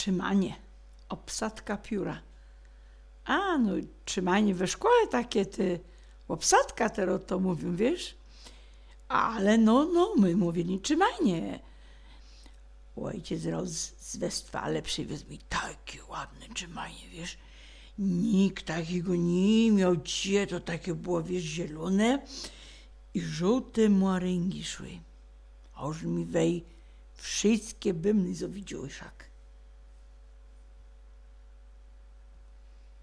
trzymanie, obsadka pióra. A, no trzymanie we szkole takie, obsadka teraz to mówią, wiesz? Ale no, my mówili trzymanie. Ojciec raz z Westfale przywiózł mi takie ładne trzymanie, wiesz? Nikt takiego nie miał, gdzie to takie było, wiesz, zielone i żółte maryngi szły. A już mi wej wszystkie bym nie widział, jak.